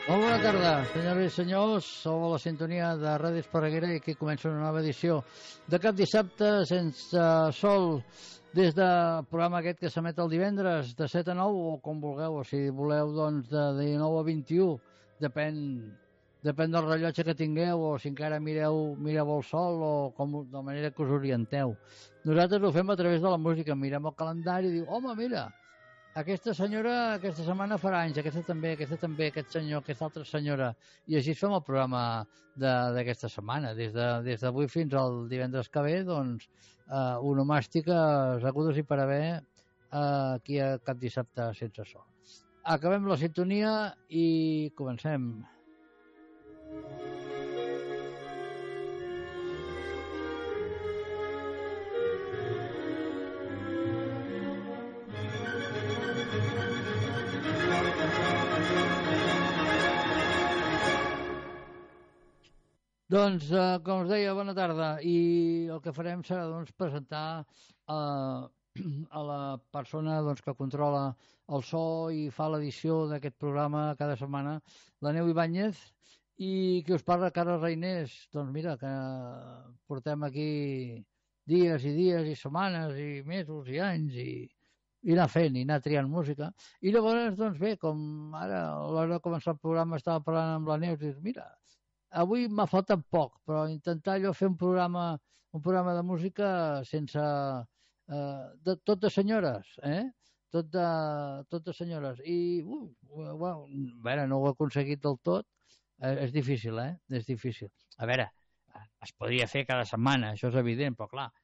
Molt bona tarda, senyores i senyors. Sou a la sintonia de Ràdio Esparreguera i aquí comença una nova edició de cap dissabte sense sol des del programa aquest que s'emet el divendres de 7 a 9 o com vulgueu, o si voleu doncs de 19 a 21, depèn del rellotge que tingueu o si encara mireu el sol o de manera que us orienteu. Nosaltres ho fem a través de la música, mirem el calendari i diu, home, mira, aquesta senyora aquesta setmana farà anys, aquesta també, aquest senyor, aquesta altra senyora. I així fem el programa d'aquesta setmana. Des d'avui fins al divendres que ve, doncs, onomàstiques agudes i per haver aquí a cap dissabte sense sol. Acabem la sintonia i comencem. Doncs, com us deia, bona tarda. I el que farem serà doncs, presentar a la persona doncs, que controla el so i fa l'edició d'aquest programa cada setmana, la Neu Ibáñez, i qui us parla, Carles Reinés. Doncs mira, que portem aquí dies i dies i setmanes i mesos i anys i anar fent i anar triant música. I llavors, doncs bé, com ara a l'hora de començar el programa estava parlant amb la Neus i dius, mira, avui m'ha faltat poc, però intentar allò fer un programa de música sense tot de senyores, tot de senyores. I, bueno, a veure, no ho he aconseguit del tot, és difícil, és difícil. A veure, es podria fer cada setmana, això és evident, però clar,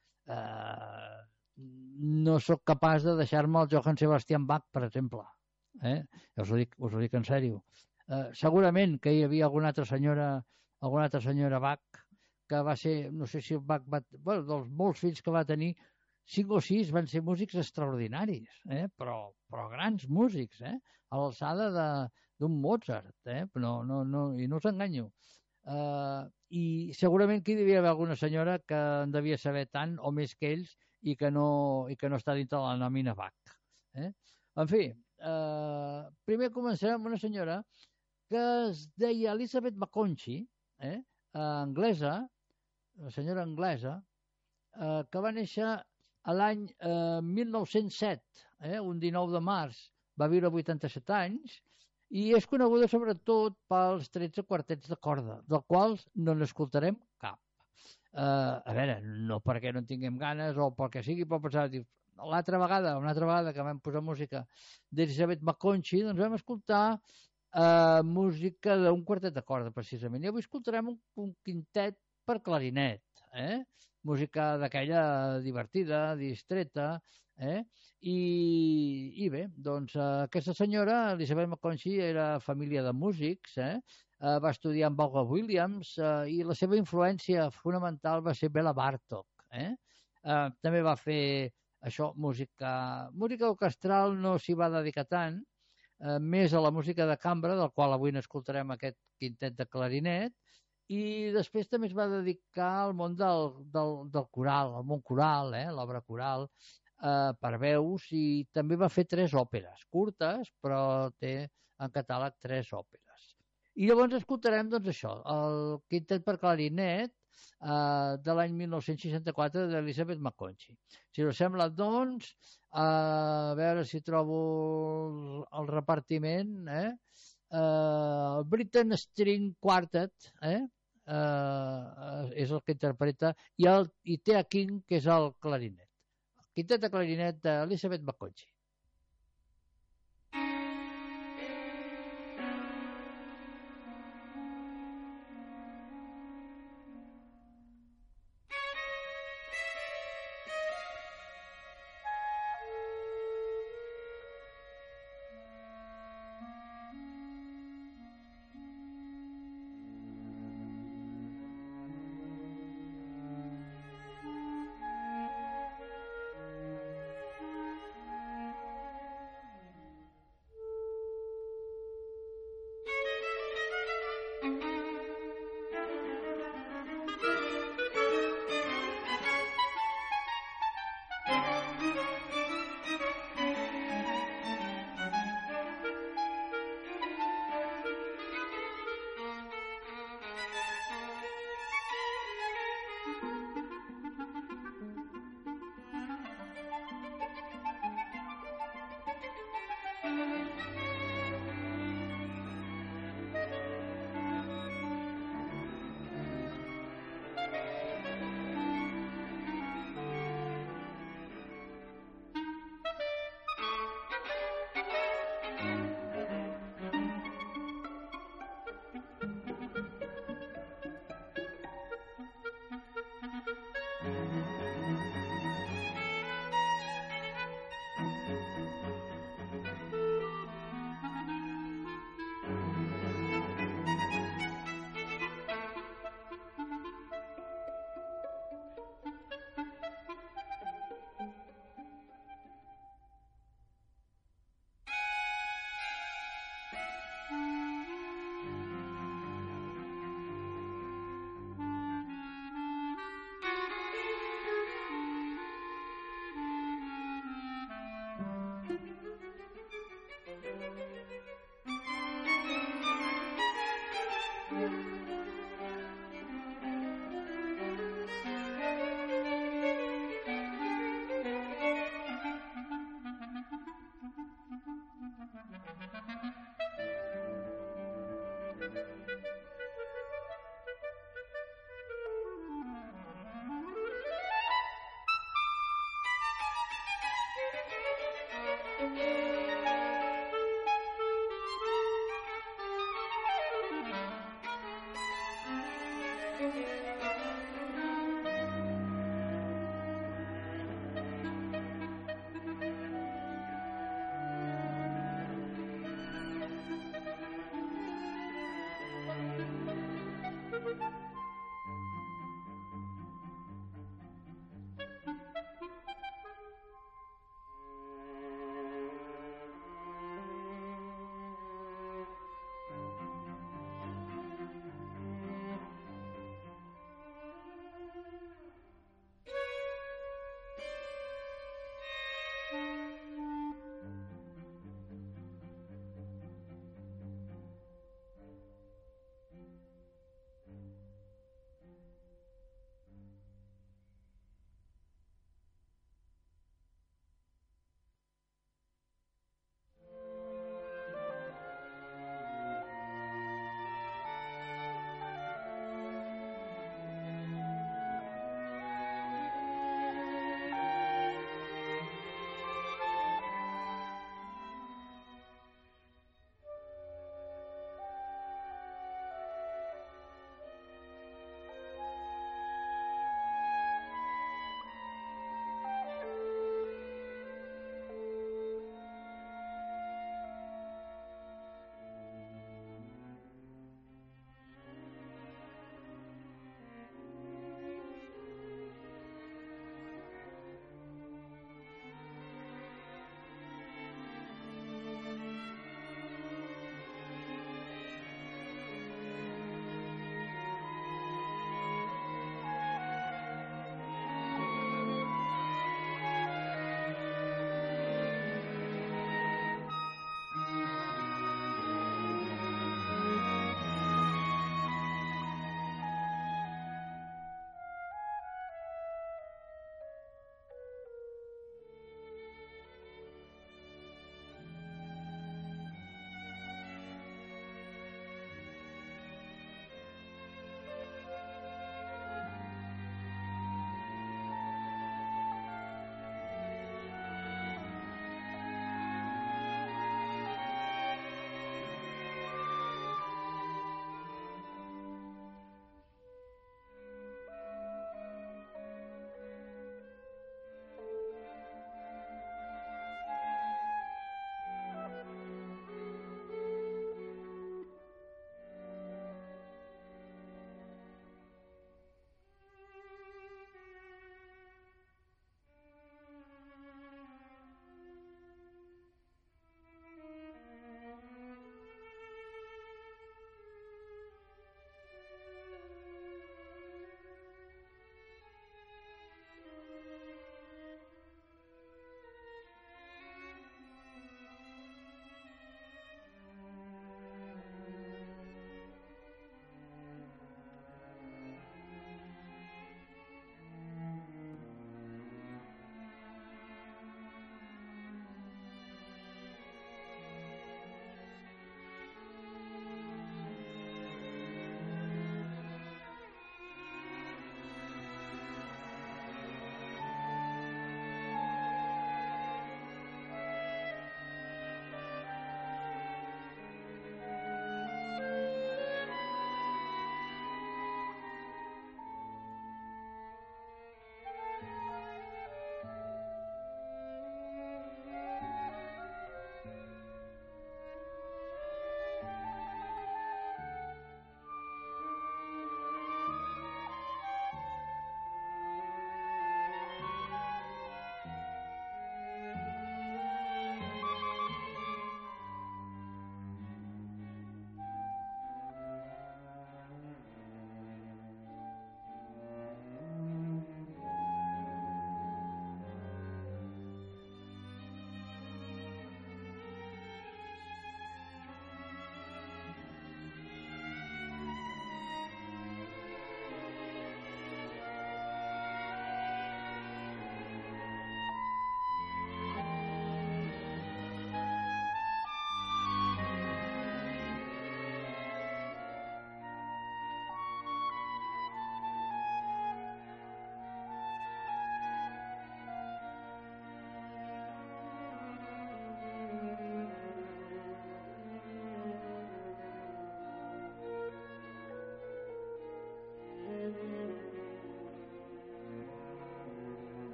no sóc capaç de deixar-me el Johann Sebastian Bach, per exemple. Us ho dic en sèrio. Segurament que hi havia alguna altra senyora Bach que va ser, no sé si Bach bueno, dels molts fills que va tenir, 5 o 6 van ser músics extraordinaris, però grans músics, a l'alçada d'un Mozart, no, i no us enganyo. I segurament que hi devia haver alguna senyora que en devia saber tant o més que ells i que no està dintre la nòmina Bach. En fi, primer començarem amb una senyora que es deia Elizabeth McConaughey, anglesa, una senyora anglesa, que va néixer a l'any 1907, un 19 de març, va viure 87 anys, i és coneguda sobretot pels 13 quartets de corda, dels quals no n'escoltarem cap. A veure, no perquè no en tinguem ganes o perquè sigui, però pensar, una altra vegada que vam posar música d'Elizabeth McConaughey, doncs vam escoltar música d'un quartet de corda, precisament. I avui escoltarem un quintet per clarinet, música d'aquella divertida, distreta, i bé, doncs aquesta senyora, Elizabeth McConaughey, era família de músics, va estudiar amb Vaughan Williams i la seva influència fonamental va ser Bela Bartók. També va fer això, música orquestral no s'hi va dedicar tant, més a la música de cambra, del qual avui n'escoltarem aquest quintet de clarinet, i després també es va dedicar al món del coral, al món coral, l'obra coral, per veus, i també va fer 3 òperes, curtes, però té en catàleg 3 òperes. I llavors escoltarem, doncs això, el quintet per clarinet de l'any 1964 d'Elizabeth McConaughey. Si us sembla, doncs, a veure si trobo el repartiment, el Britten String Quartet, és el que interpreta, i Thea King, que és el clarinet. El quintet de clarinet d'Elizabeth McConaughey.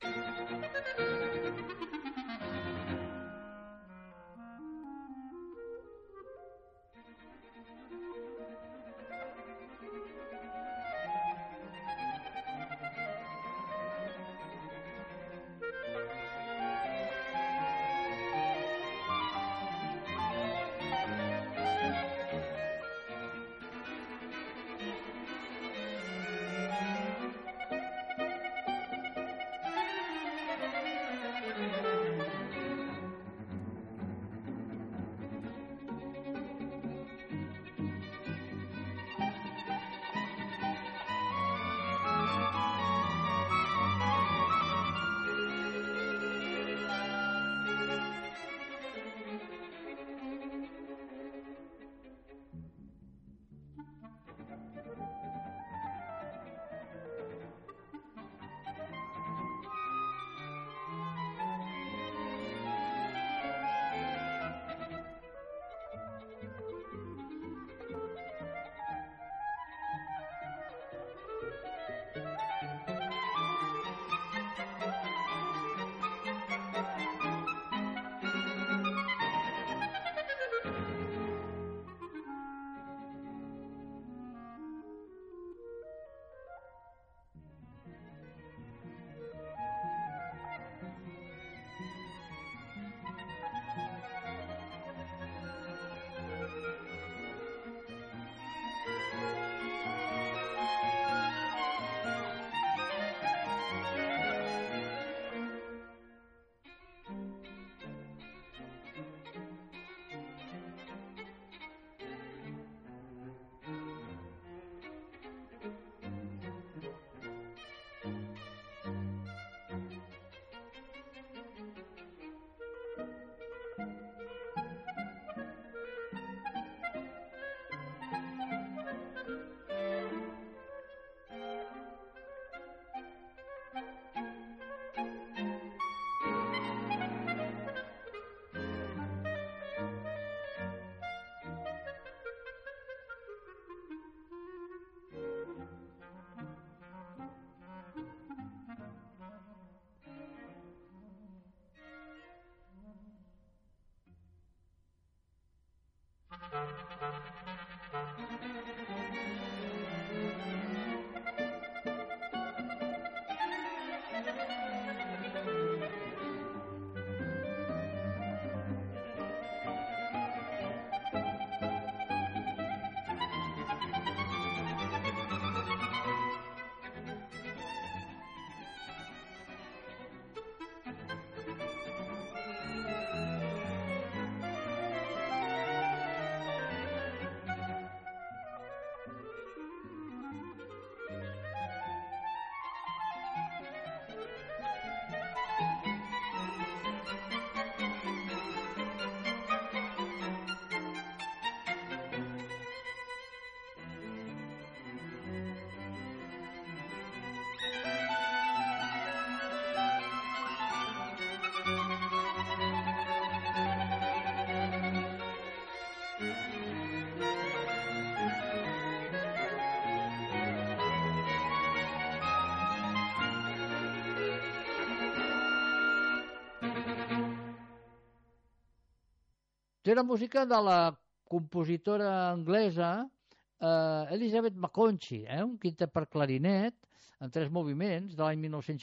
Era música de la compositora anglesa Elizabeth McConchie, un quintet per clarinet en 3 moviments de l'any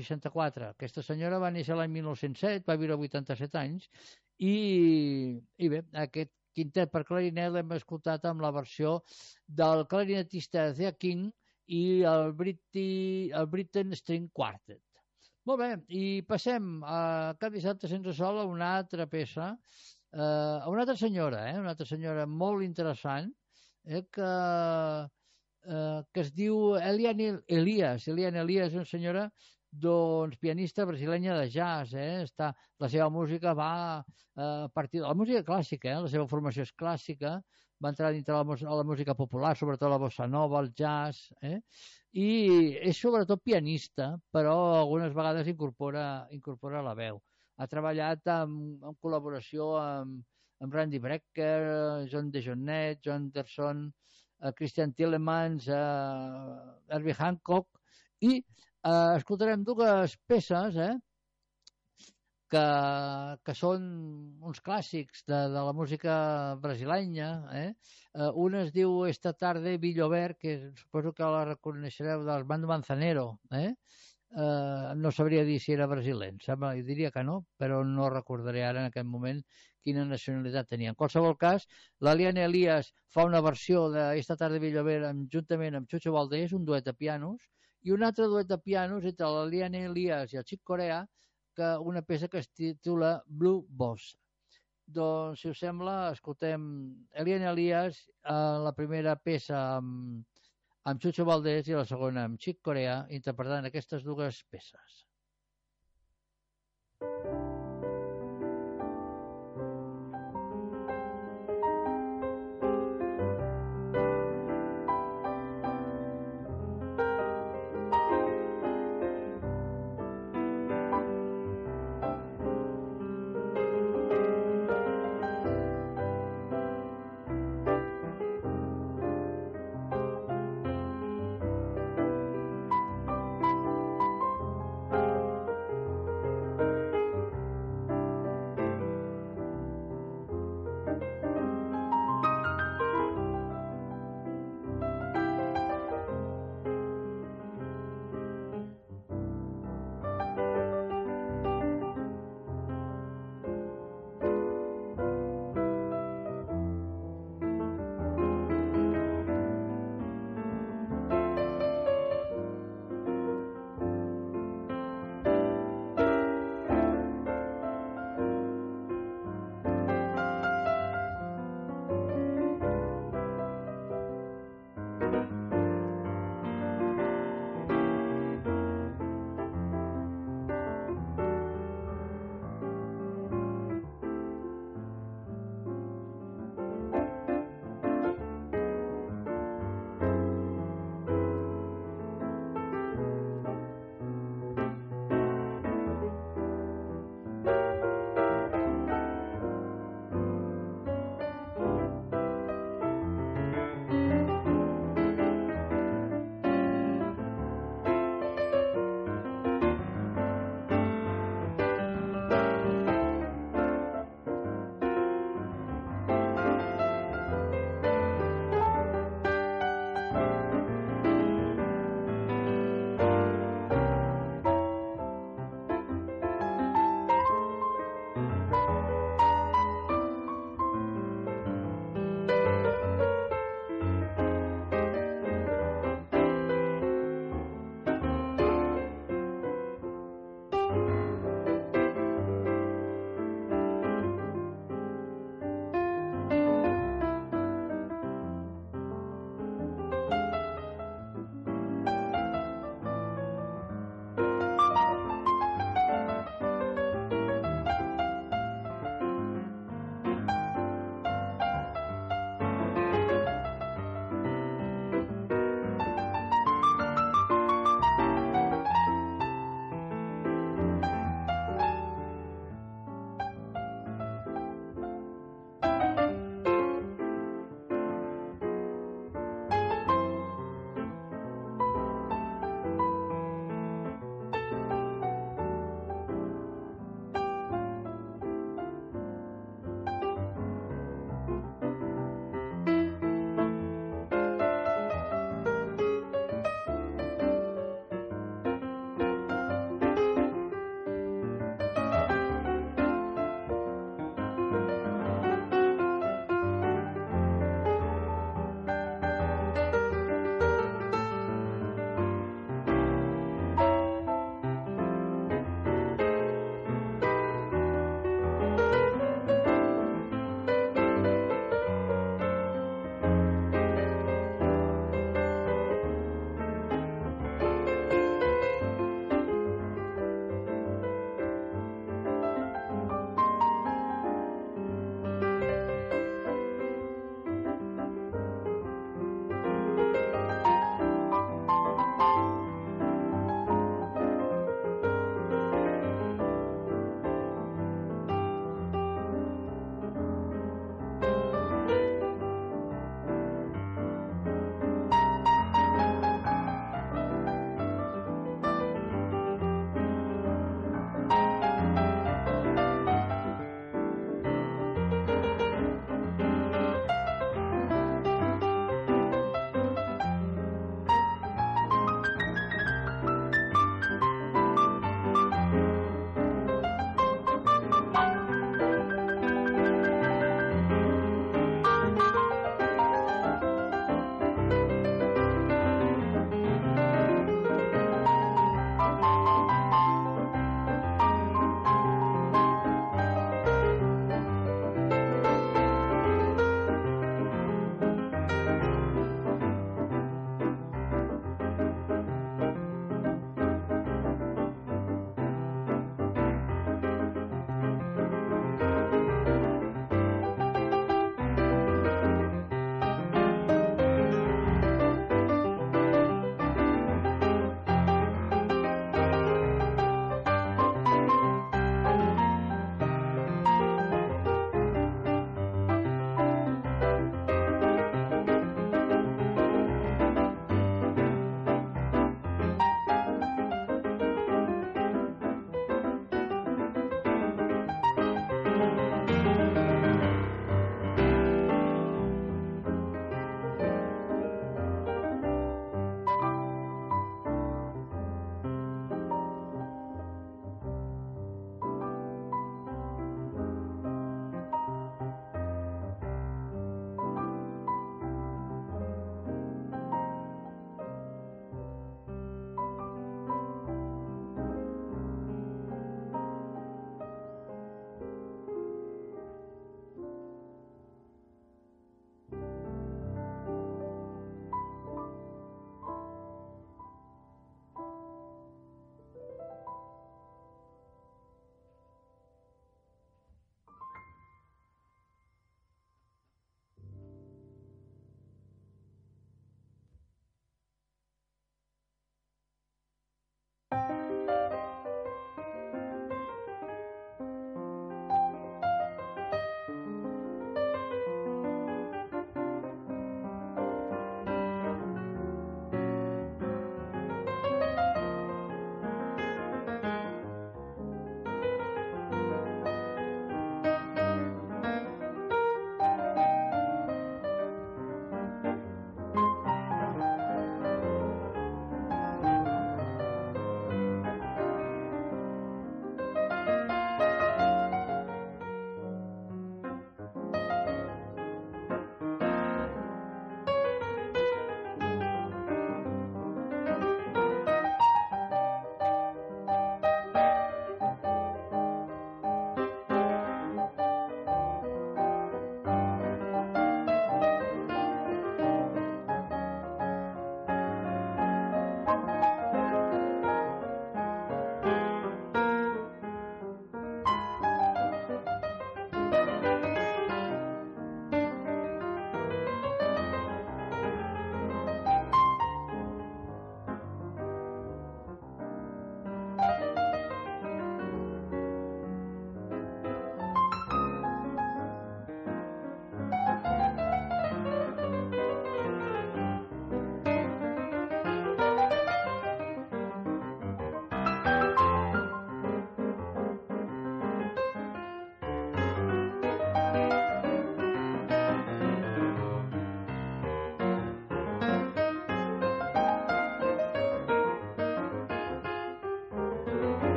1964. Aquesta senyora va néixer l'any 1907, va viure 87 anys i bé, aquest quintet per clarinet l'hem escoltat amb la versió del clarinetista Thea King i el Britten String Quartet. Molt bé, i passem a Cada dissabte sense sol a una altra peça, a una altra senyora molt interessant, que es diu Eliane Elias. Eliane Elias és una senyora pianista brasilenya de jazz. La seva música va a partir de la música clàssica, la seva formació és clàssica, va entrar dintre la música popular, sobretot la bossa nova, el jazz, i és sobretot pianista, però algunes vegades incorpora la veu. Ha treballat en col·laboració amb Randy Brecker, John DeJohnette, John Anderson, Christian Tillemans, Herbie Hancock, i escoltarem dues peces que són uns clàssics de la música brasilenya. Una es diu Esta tarde Villover, que suposo que la reconeixereu, del Bando Manzanero. No sabria dir si era brasiler, diria que no, però no recordaré ara en aquest moment quina nacionalitat tenia. En qualsevol cas, l'Eliane Elias fa una versió d'Esta tarde Villover juntament amb Chucho Valdés, un duet de pianos, i un altre duet de pianos entre l'Eliane Elias i el Chick Corea, que una peça que es titula Blue Boss. Doncs, si us sembla, escoltem Eliane Elias, la primera peça amb Chucho Valdés i la segona amb Chick Corea, interpretant aquestes dues peces.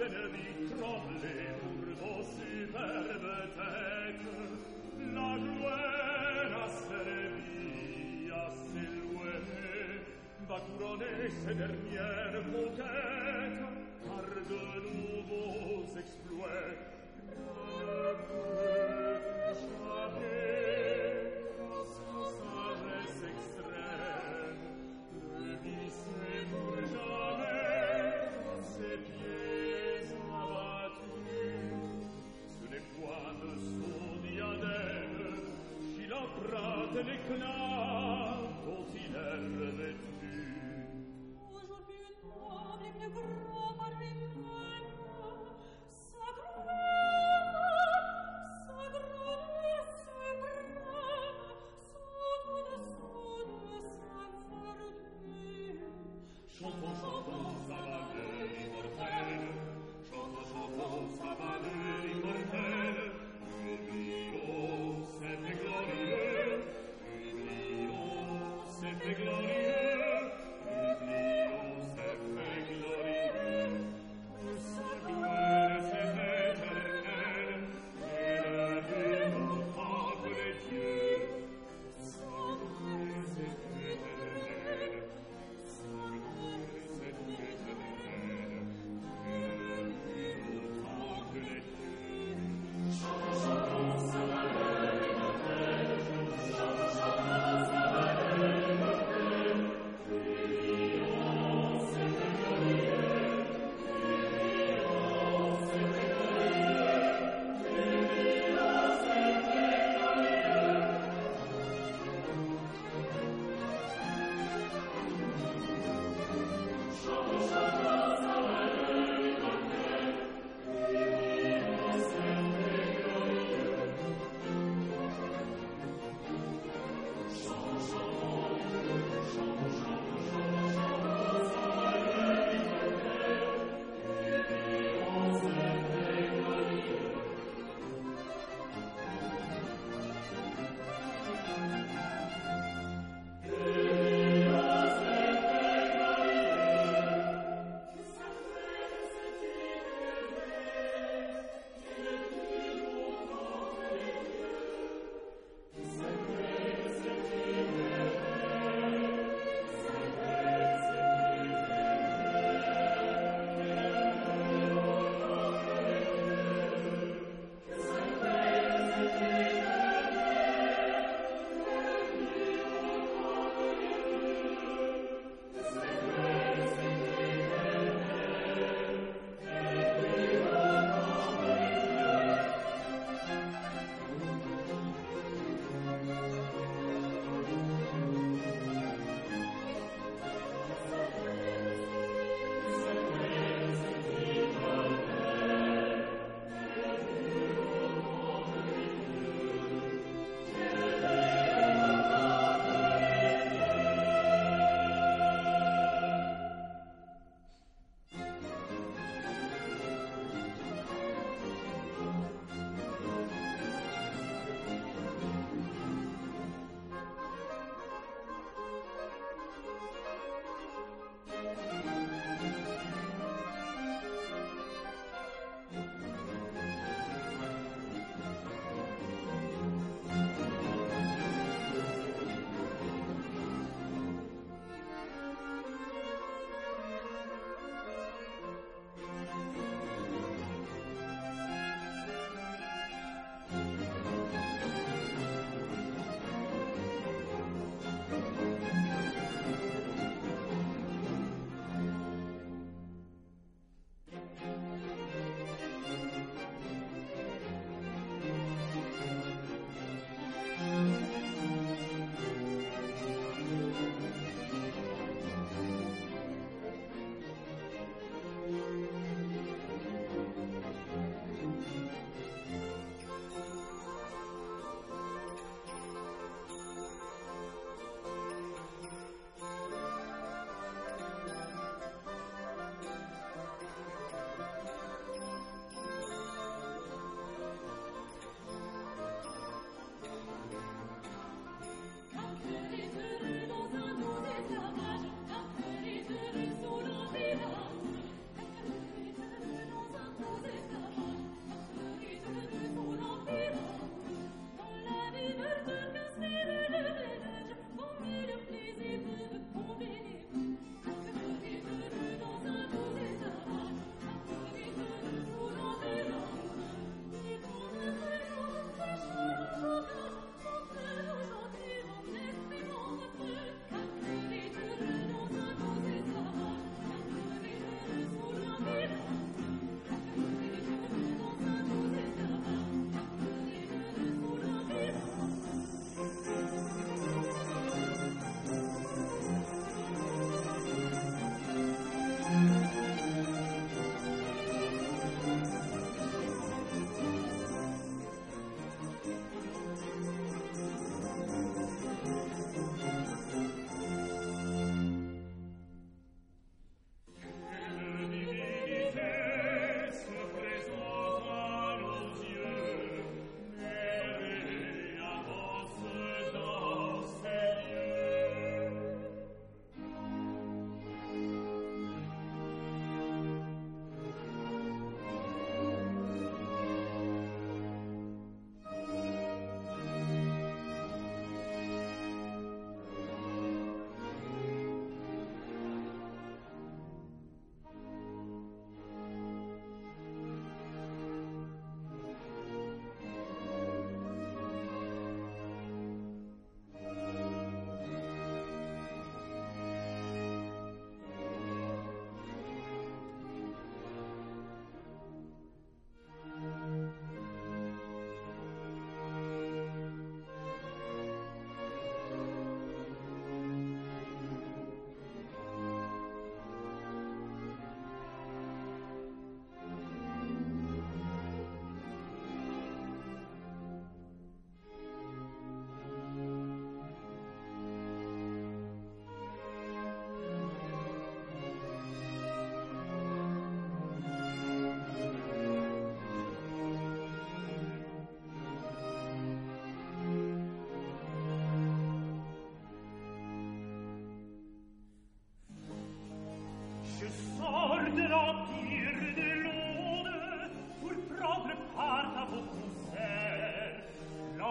ennemis trembler pour vos superbes têtes. La gloire a servi à s'éloigner, va couronner ses dernières conquêtes par de nouveaux exploits. Sans sagesse extrême, le vissait pour jamais ses pieds abattus. Ce n'est point de son diadème qu'il emprunte l'éclat dont il est revêtu. Aujourd'hui une noble et bien grand par lui-même, sa grandeur suprême, sous de sa vertu. Chantons, chantons, sa valeur immortelle. Chantons, chantons, sa valeur immortelle. Publions, c'est glorieux. Publions.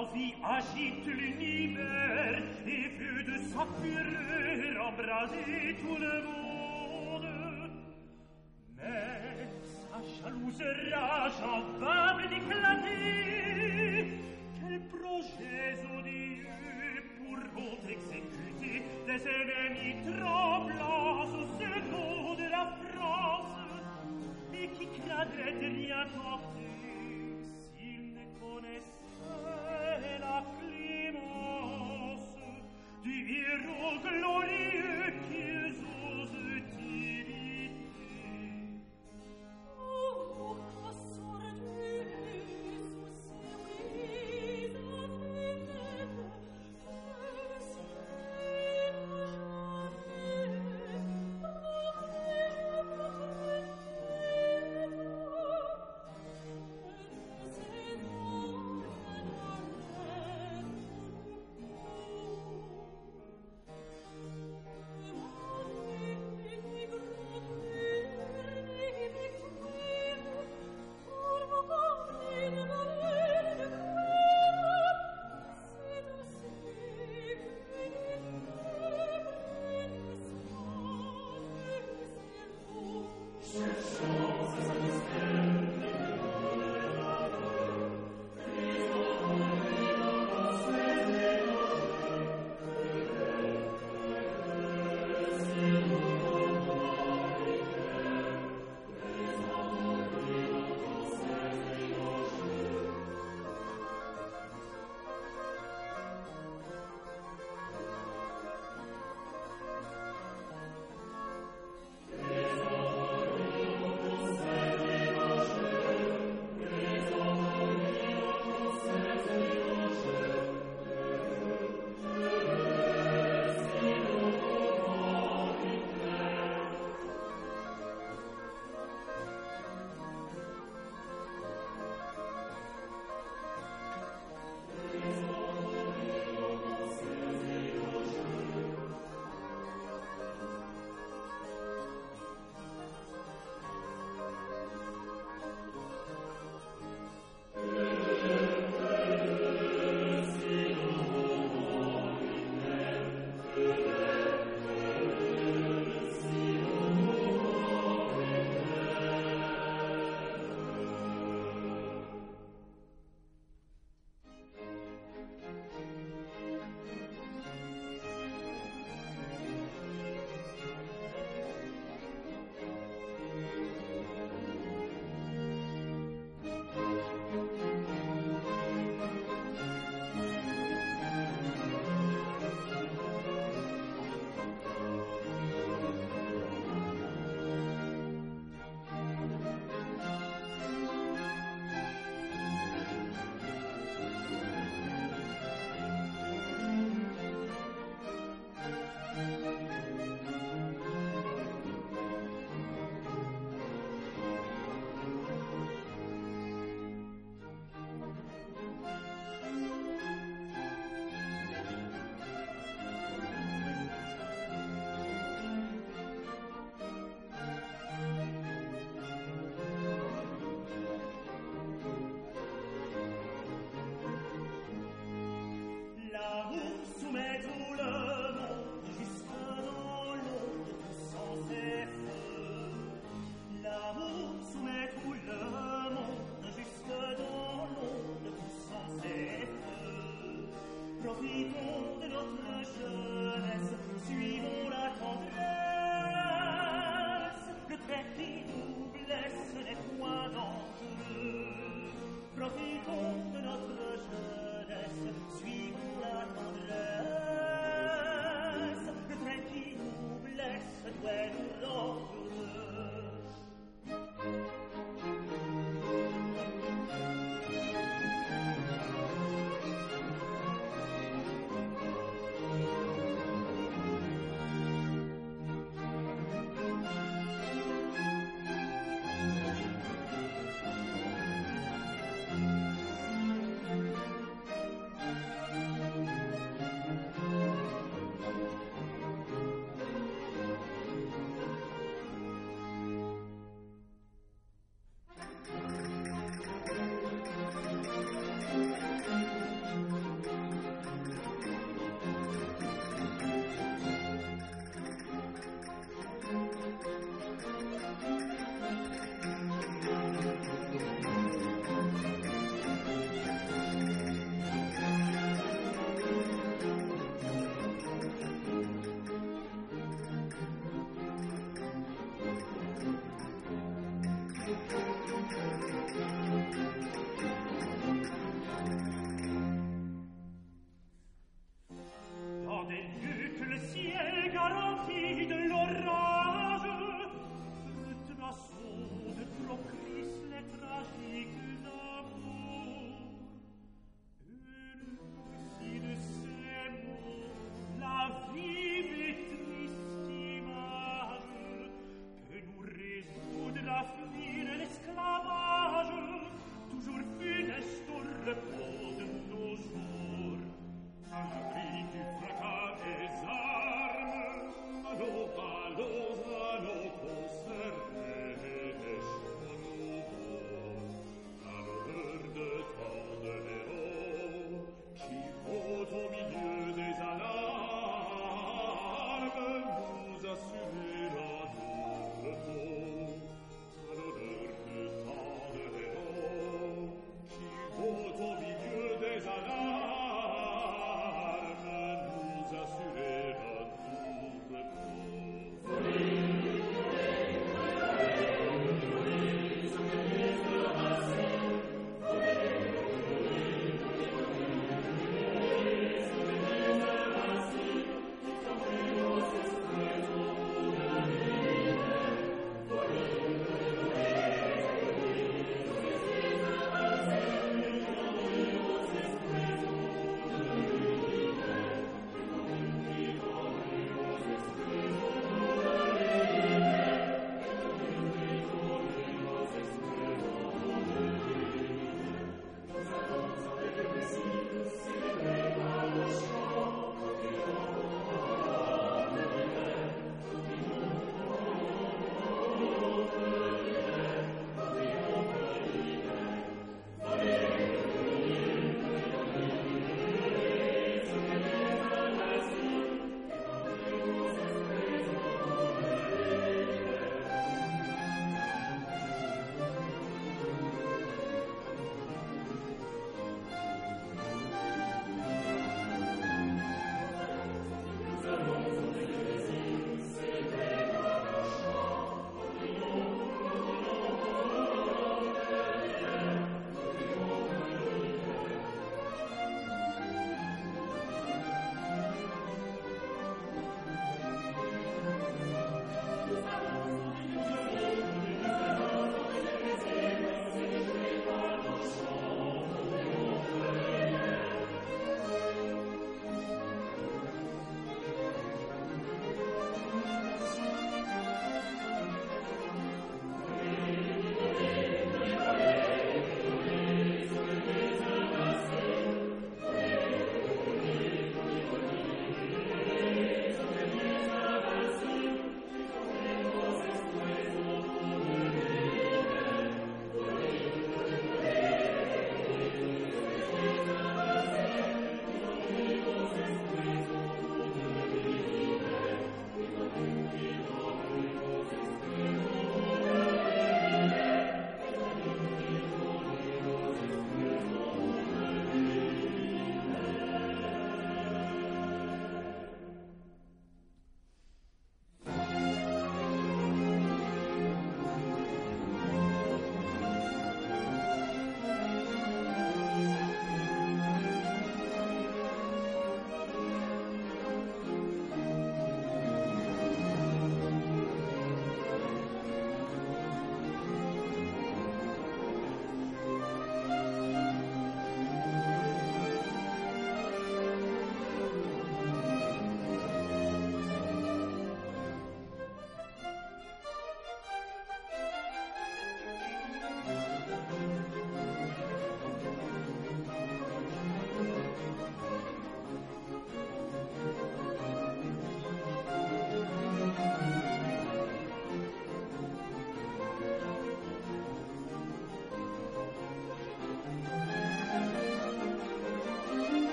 sa vie agite l'univers et veut de sa fureur embraser tout le monde. Mais sa jalouse rage en d'éclater. Quels projets odieux pourront exécuter des ennemis tremblants au second de la France et qui craindraient de rien tenter s'ils ne connaissaient la clémence du héros glorieux qu'ils osent imiter. Oh, qu'à sortir sous ces huiles affamées,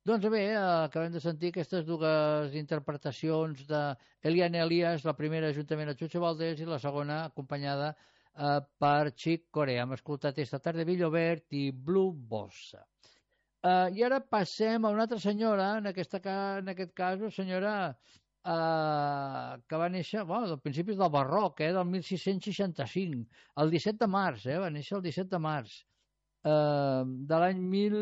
Doncs bé, acabem de sentir aquestes dues interpretacions d'Eliane Elias, la primera juntament a Chucho Valdés i la segona acompanyada per Chick Corea. Hem escoltat esta tarda Villo Verd i Blue Bossa. I ara passem a una altra senyora, en aquest cas, una senyora que va néixer, al principis del barroc, del 1665, el 17 de març, va néixer el 17 de març de l'any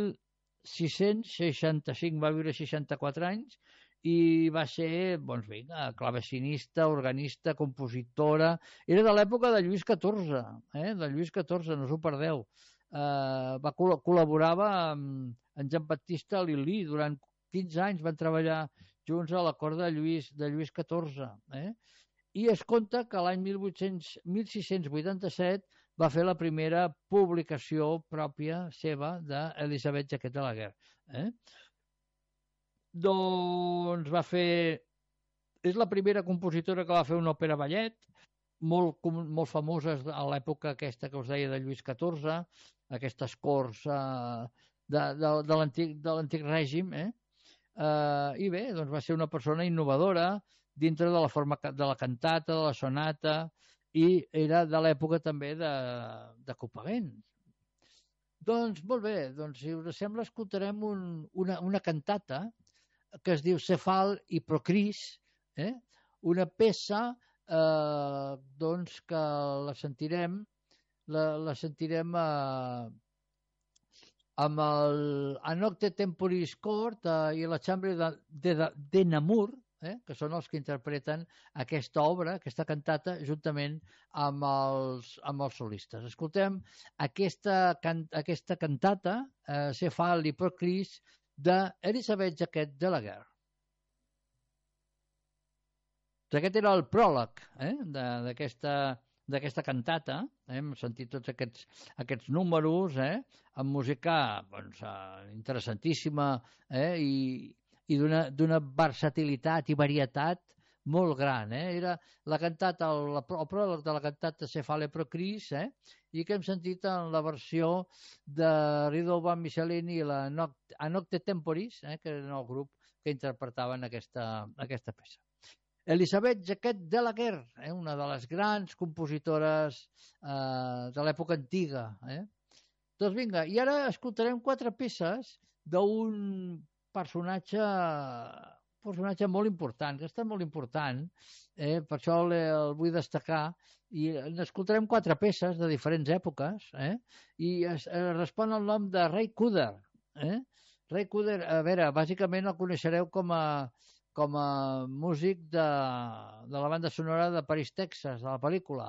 1665, va viure 64 anys, i va ser, doncs vinga, clavecinista, organista, compositora. Era de l'època de Lluís XIV, de Lluís XIV, no us ho perdeu. Col·laborava amb Jean-Baptiste Lully durant 15 anys, van treballar junts a la cort de Lluís XIV. I es conta que l'any 1687 va fer la primera publicació pròpia seva d'Elisabeth Jacquet de la Guerre. Doncs va fer... És la primera compositora que va fer una òpera ballet, molt famoses a l'època aquesta que us deia de Lluís XIV, aquestes corts de l'antic règim. I bé, doncs va ser una persona innovadora dintre de la forma de la cantata, de la sonata, i era de l'època també de Copaguent. Doncs molt bé, si us sembla escoltarem una cantata que es diu Cefal i Procris, una peça que la sentirem amb el Anocte Temporis Court i la Chambre de Namur, que són els que interpreten aquesta obra, aquesta cantata, juntament amb els solistes. Escoltem aquesta cantata, Cefal i Procris, d'Elisabeth Jacquet de la Guerre. Aquest era el pròleg d'aquesta cantata. Hem sentit tots aquests números amb música interessantíssima i d'una versatilitat i varietat molt gran. Era la cantata, el pròleg de la cantata Cefale Procris, i que hem sentit en la versió de Rideau van Michelin i la Anocte Temporis, que eren el grup que interpretaven aquesta peça. Elisabeth Jacquet de la Guerre, una de les grans compositores de l'època antiga. Doncs vinga, i ara escoltarem 4 peces d'un personatge molt important, que està molt important, per això el vull destacar, i n'escoltarem 4 peces de diferents èpoques, i es respon al nom de Ray Cooder. Ray Cooder, a veure, bàsicament el coneixereu com a músic de la banda sonora de Paris, Texas, de la pel·lícula.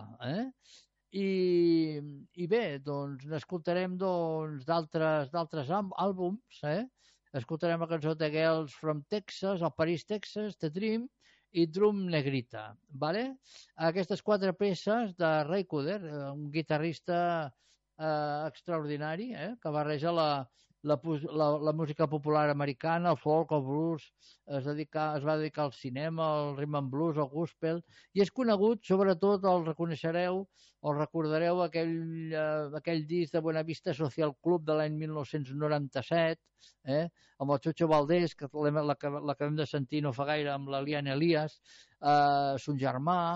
I bé, doncs n'escoltarem d'altres àlbums, escoltarem la cançó de Girls from Texas, el Paris, Texas, The Dream i Drum Negrita. Aquestes 4 peces de Ray Cooder, un guitarrista extraordinari, que barreja la música popular americana, el folk, el blues, es va dedicar al cinema, al rhythm and blues, al gospel, i és conegut, sobretot, el reconeixereu, o recordareu aquell disc de Buenavista Social Club de l'any 1997, amb el Chucho Valdés, que l'acabem de sentir no fa gaire, amb l'Eliane Elias, son germà,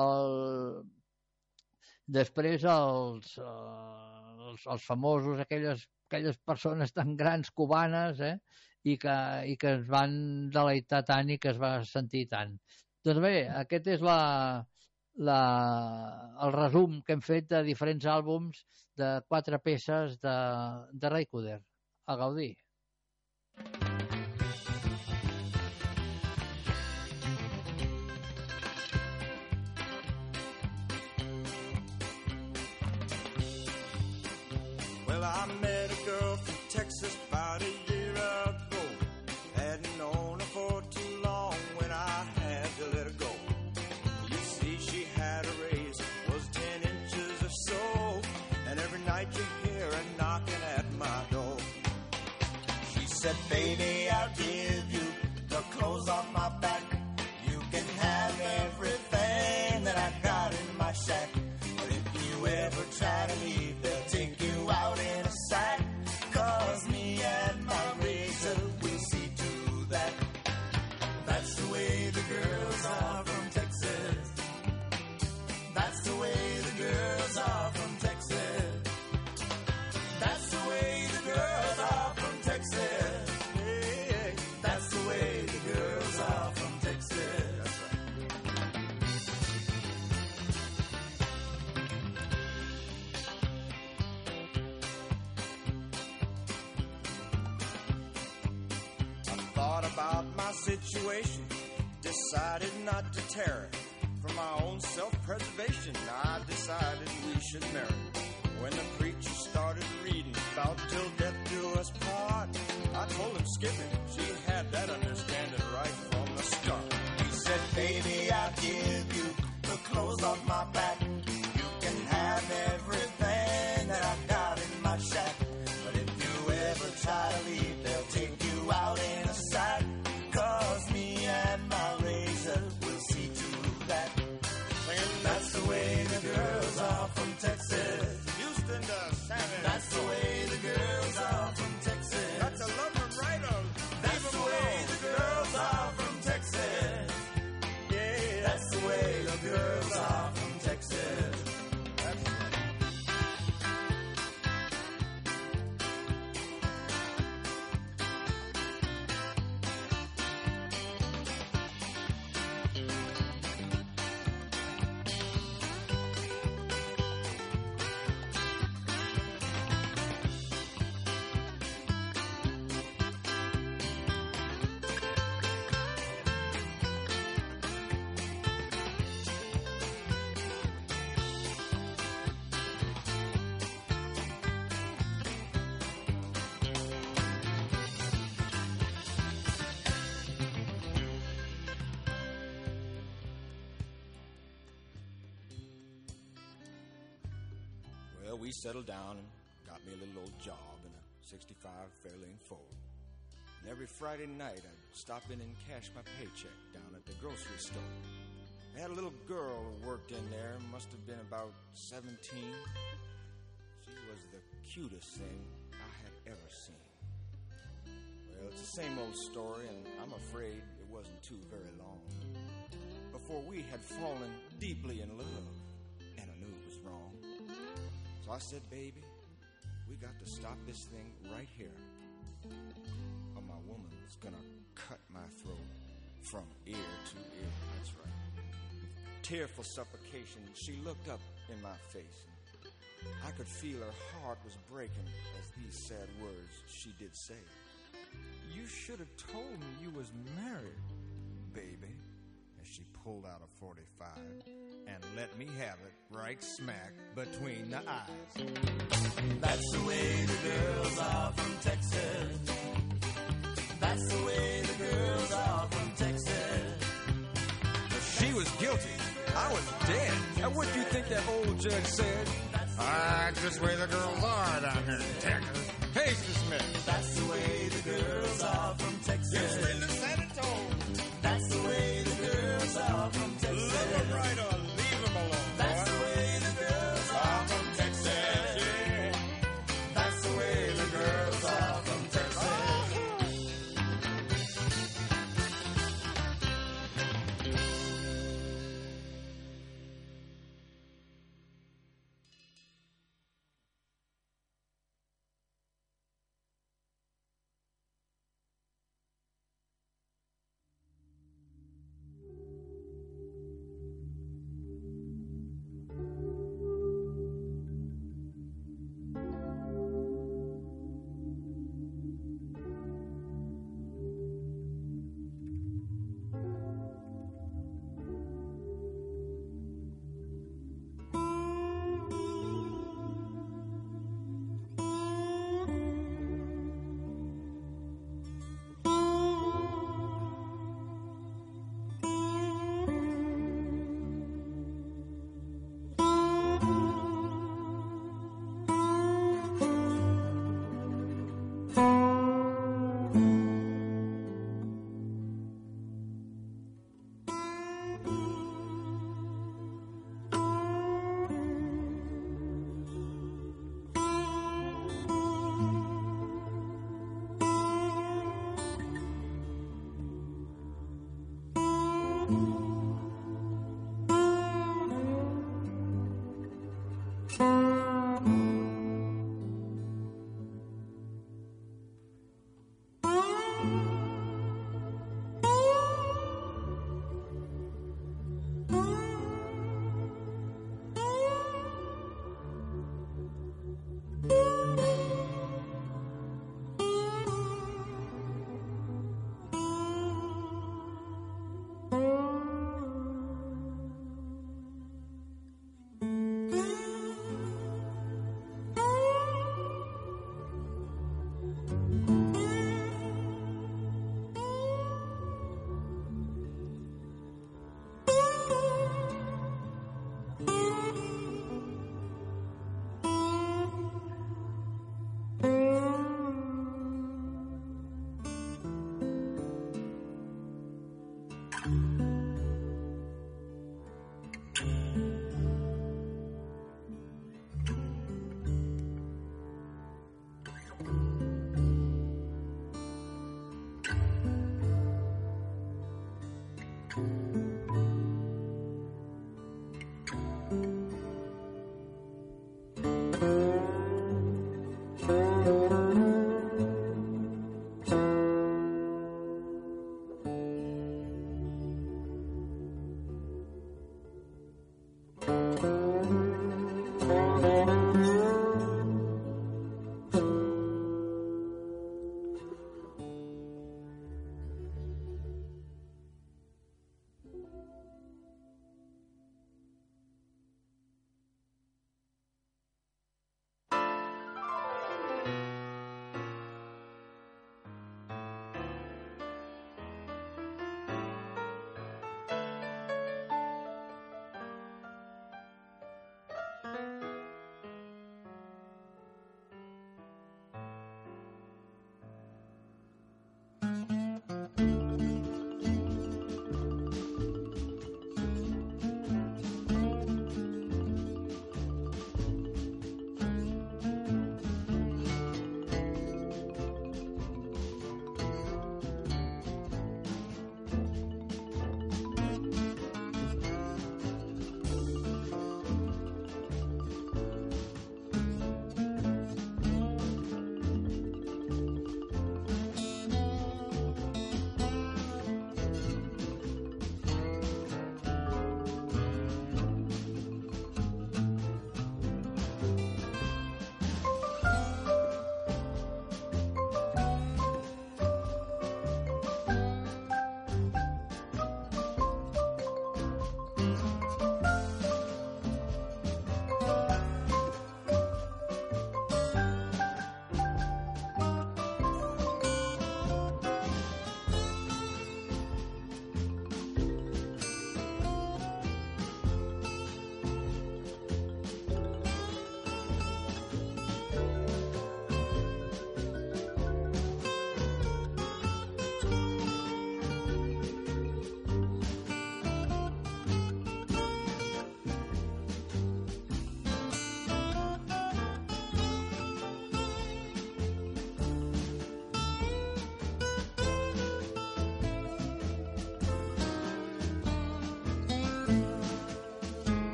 després els famosos, aquelles persones tan grans cubanes i que es van deleitar tant i que es va sentir tant. Doncs bé, aquest és el resum que hem fet de diferents àlbums de 4 peces de Ray Cooder. A gaudir. Well, I met a girl from Texas about a year ago. Hadn't known her for too long when I had to let her go. You see, she had a raise, was 10 inches or so, and every night you hear her knocking at my door. She said, baby, I'll give you the clothes off my back. You can have everything that I got in my shack. But if you ever try to leave, they'll take you out in a sack. situation, decided not to tarry. For my own self-preservation, I decided we should marry. When the preacher started reading about till death do us part, I told him skip it. She had that understanding right from the start. He said, baby, I'll give you the clothes off my back. You can have everything that I've got in my shack. But if you ever try to leave, they'll take you out in a sack. 'Cause me and my razor will see to that. And that's the way the girls are from Texas. Houston to Savage. That's the way the girls are from Texas. That's a love them right on. That's the way the girls are from Texas. Yeah, that's the way the girls are from Texas. That's right. Well, we settled down and got me a little old job in a 65 Fairlane Ford. And every Friday night, I'd stop in and cash my paycheck down at the grocery store. I had a little girl who worked in there, must have been about 17. She was the cutest thing I had ever seen. Well, it's the same old story, and I'm afraid it wasn't too very long before we had fallen deeply in love, and I knew it was wrong. So I said, baby, we got to stop this thing right here, or my woman's gonna cut my throat from ear to ear. That's right. Tearful supplication, she looked up in my face, and I could feel her heart was breaking as these sad words she did say. You should have told me you was married, baby. As she pulled out a 45 and let me have it right smack between the eyes. That's the way the girls are from Texas. That's the way the girls are from Texas. She was guilty. I was dead. Now what do you think that old judge said? That's just the way the girls are down here in Texas. Case dismissed. That's the way the girls are from Texas. Houston to San Antonio. That's the way the girls are from Texas. Love them right or leave them alone. That's the way the girls are from Texas. Yeah. That's the way the girls are from Texas.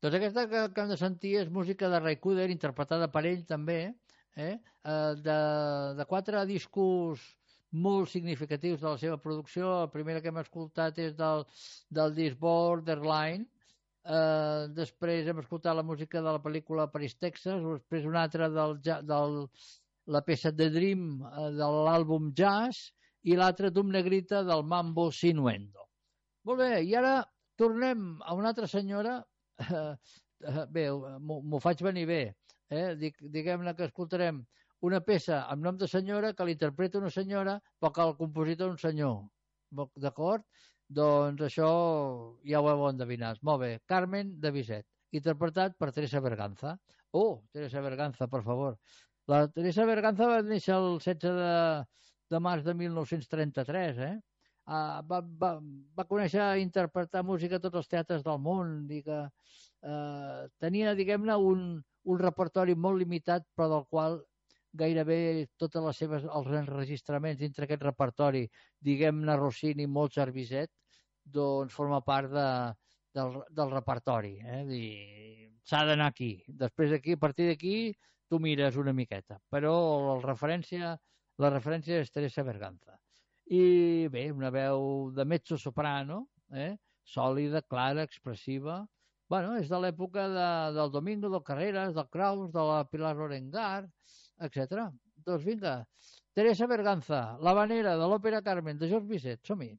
Doncs aquesta que hem de sentir és música de Ray Cooder, interpretada per ell també, de 4 discos molt significatius de la seva producció. La primera que hem escoltat és del disc Borderline, després hem escoltat la música de la pel·lícula Paris, Texas, després una altra la peça The Dream de l'àlbum Jazz i l'altra Dum Negrita del Mambo Sinuendo. Molt bé, i ara tornem a una altra senyora. Bé, m'ho faig venir bé. Diguem-ne que escoltarem una peça amb nom de senyora que l'interpreta una senyora però que el compositor un senyor. D'acord? Doncs això ja ho heu endevinat. Molt bé. Carmen de Bizet, interpretat per Teresa Berganza. Teresa Berganza, per favor. La Teresa Berganza va néixer el 16 de març de 1933, va conèixer a interpretar música a tots els teatres del món i que tenia, diguem-ne, un repertori molt limitat, però del qual gairebé tots els enregistraments dintre aquest repertori, diguem-ne Rossini, Mozart, Bizet, doncs forma part del repertori. S'ha d'anar aquí. Després d'aquí, a partir d'aquí, tu mires una miqueta. Però la referència és Teresa Berganza. I bé, una veu de mezzo-soprano, sòlida, clara, expressiva. Bueno, és de l'època del Domingo, del Carreras, del Kraus, de la Pilar Lorengar, etc. Doncs vinga, Teresa Berganza, l'havanera de l'Òpera Carmen, de George Bizet. Som-hi.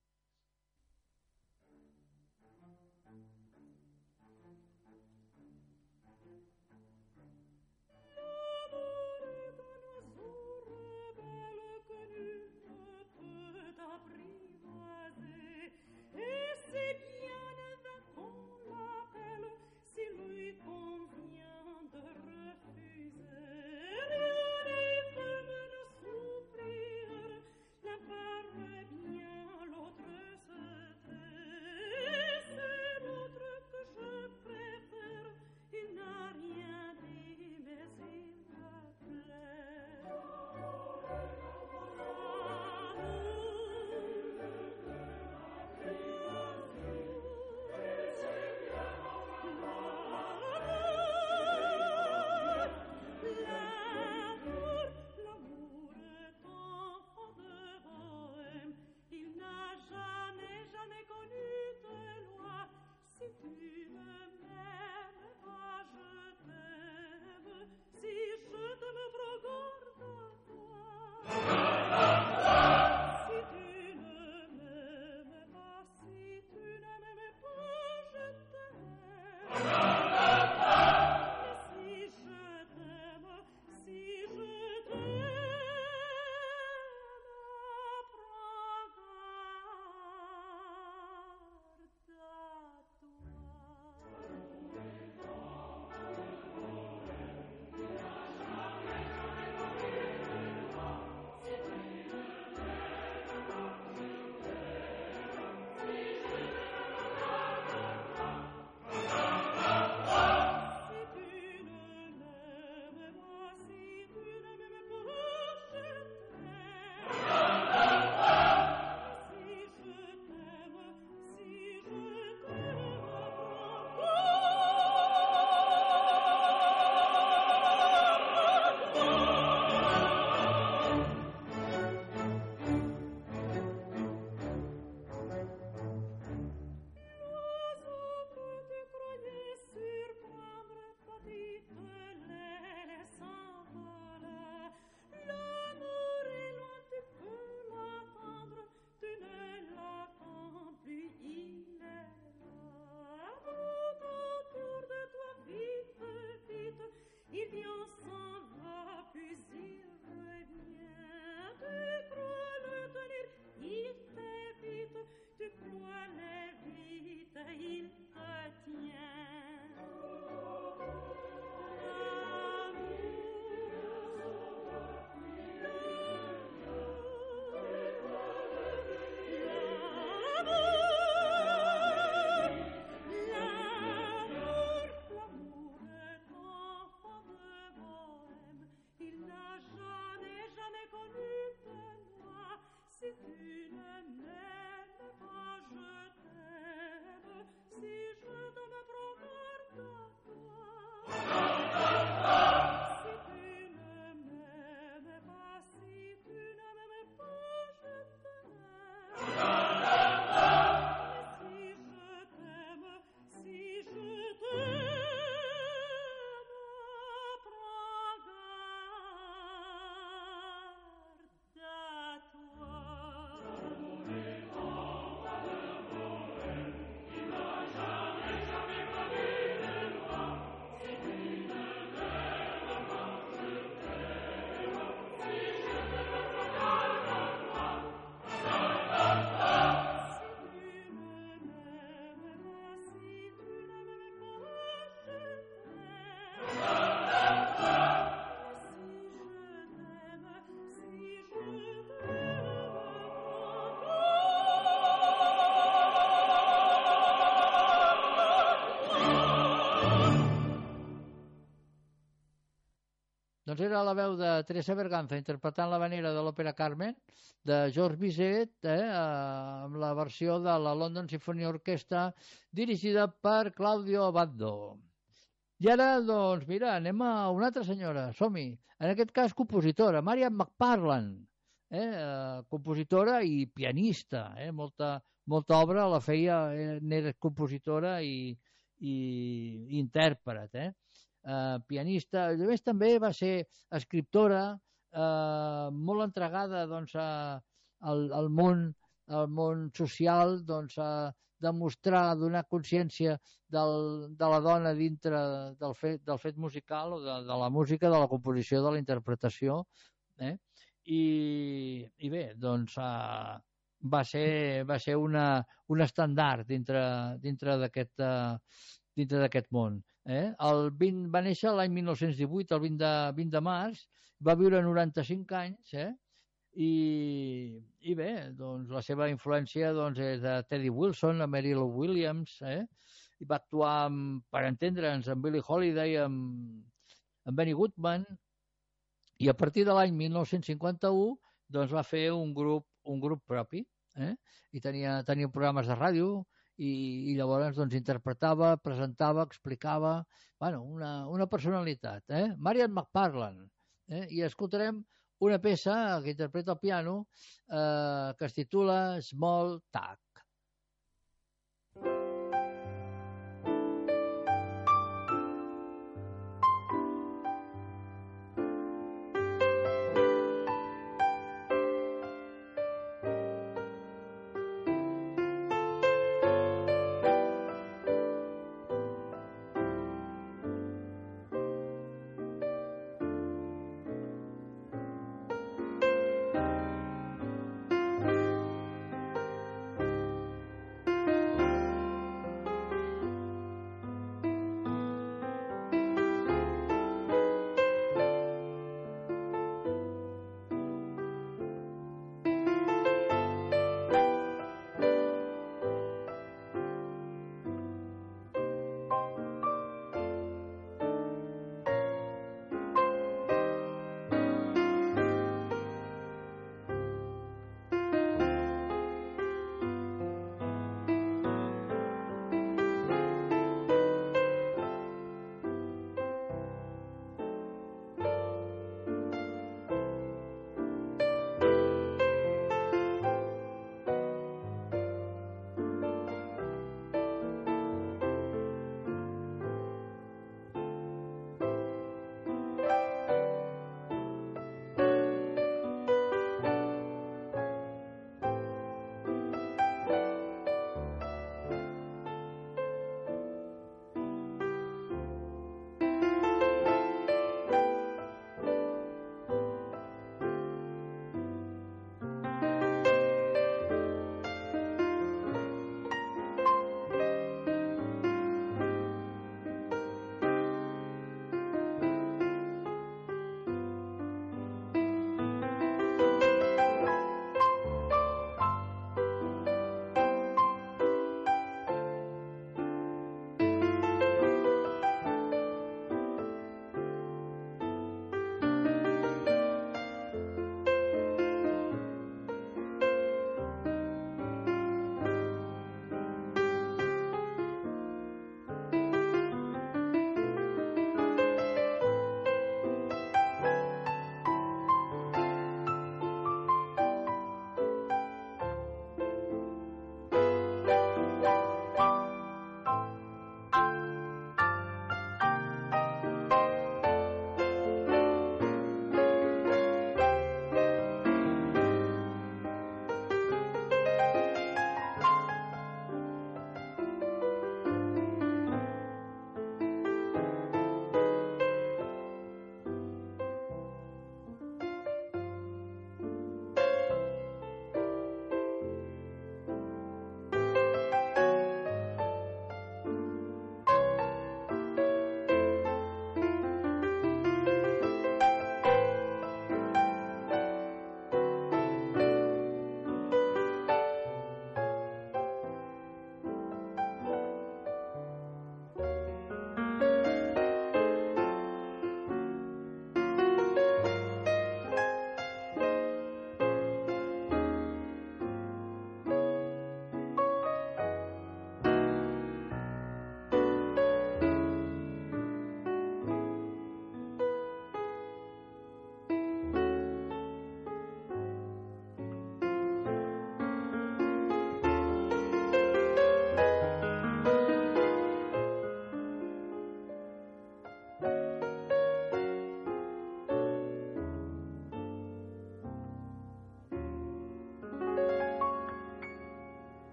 L'autre Doncs era la veu de Teresa Berganza interpretant l'havanera de l'òpera Carmen de Georges Bizet, amb la versió de la London Symphony Orchestra dirigida per Claudio Abbado. I ara, doncs, mira, anem a una altra senyora, som-hi. En aquest cas, compositora, Marian McParland, compositora i pianista, molta obra la feia, n'era compositora i intèrpret, pianista. A més, també va ser escriptora, molt entregada doncs, al món social, doncs, de mostrar, donar consciència de la dona dintre del fet musical o de la música, de la composició, de la interpretació. I bé, doncs va ser un estàndard dintre d'aquest món. Va néixer l'any 1918, el 20 de març, va viure 95 anys, i bé, doncs la seva influència doncs, és de Teddy Wilson, a Mary Lou Williams, i va actuar, per entendre'ns, amb Billie Holiday, amb Benny Goodman, i a partir de l'any 1951 doncs, va fer un grup propi, i tenia programes de ràdio, i llavors doncs, interpretava, presentava, explicava, bueno, una personalitat. Marian McParland, i escoltarem una peça que interpreta el piano que es titula Small Talk.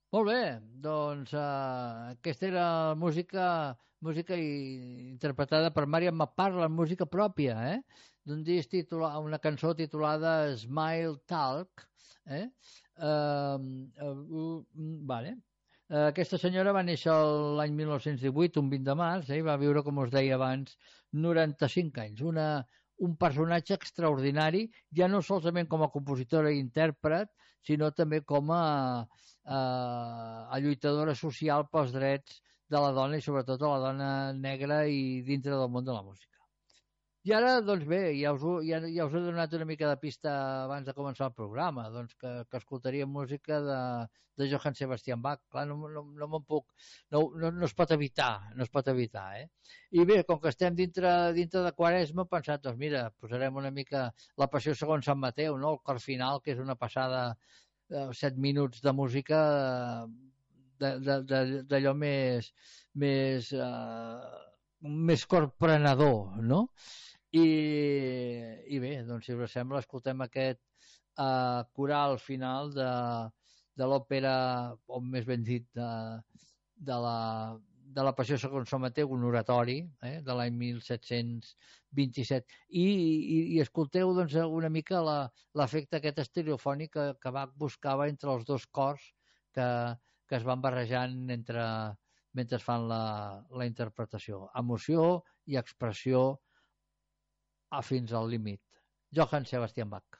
Molt bé, doncs aquesta era música interpretada per Marian McParland, música pròpia, d'un disc una cançó titulada Smile Talk. Vale. Aquesta senyora va néixer l'any 1918, un 20 de març, i va viure, com us deia abans, 95 anys. Un personatge extraordinari, ja no solament com a compositora i intèrpret, sinó també com a lluitadora social pels drets de la dona i sobretot de la dona negra i dintre del món de la música. I ara, doncs bé, ja us he donat una mica de pista abans de començar el programa, doncs que escoltaríem música de Johann Sebastian Bach. Clar, no me'n puc... No es pot evitar, I bé, com que estem dintre de Quaresma, he pensat, doncs mira, posarem una mica la Passió segons Sant Mateu, no? El cor final, que és una passada 7 minuts de música d'allò més corprenedor, no? I bé, doncs si us sembla, escoltem aquest coral final de l'òpera, o més ben dit, de la Passió segons Sant Mateu, un oratori de l'any 1727. I escolteu doncs, una mica l'efecte aquest estereofònic que Bach buscava entre els dos cors que es van barrejant mentre fan la interpretació. Emoció i expressió fins al límit. Johann Sebastian Bach.